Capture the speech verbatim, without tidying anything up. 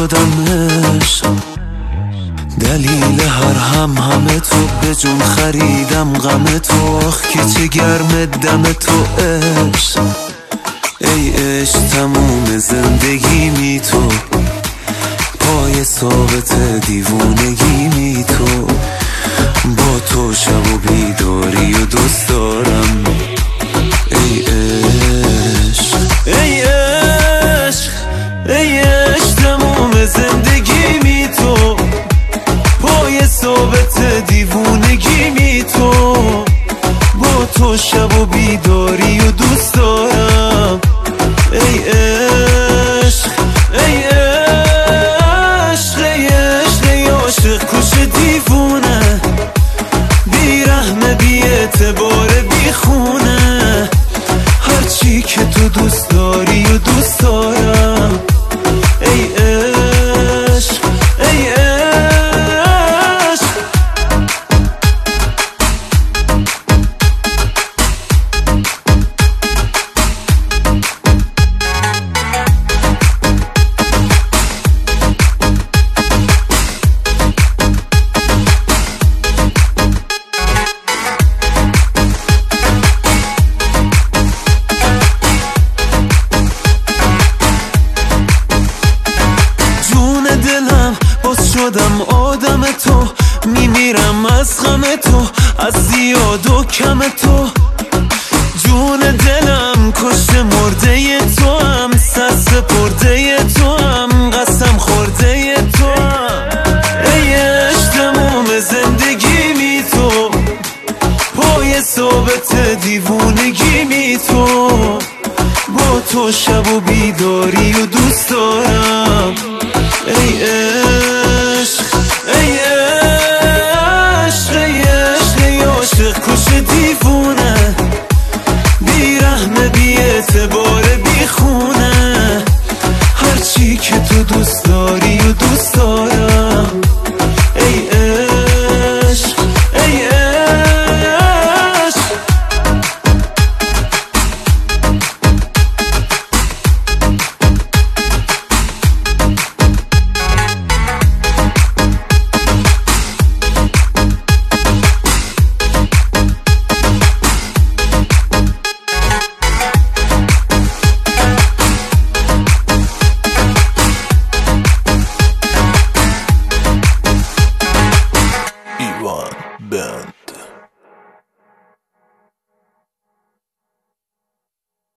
شدم عشق، دلیل هر هم همه تو، به جون خریدم غم تو. آخ که چه گرم دم تو عشق، ای عشق تموم زندگی می تو، پای ثابت دیوونگی می تو. با تو شب و بیداری و دوست دارم ای عشق، ای عشق، ای عشق تموم زندگی می تو، پای ثابت دیوونگی می تو. با تو شب و بیداری و دوست دارم ای عشق، ای عشق، ای عشق، ای عاشق کش دیوونه، بی رحمه بی اعتبار بی خونه. هرچی که تو دوست داری و دوست دارم ای عشق، ای عشق. شدم آدم تو، میمیرم از غم تو، از زیاد و کم تو. جون دلم کشته مرده تو هم، سر سپرده تو هم، قسم خورده تو هم. ای عشق تموم زندگی می تو، پای ثابت دیوونگی می تو. با تو شب و بیداری و دوست دارم ای عشق، ای عشق، ای عشق، ای عاشق کش دیوونه، بی رحمه بی اعتبار بی خونه. هرچی که تو دوست داری و دوست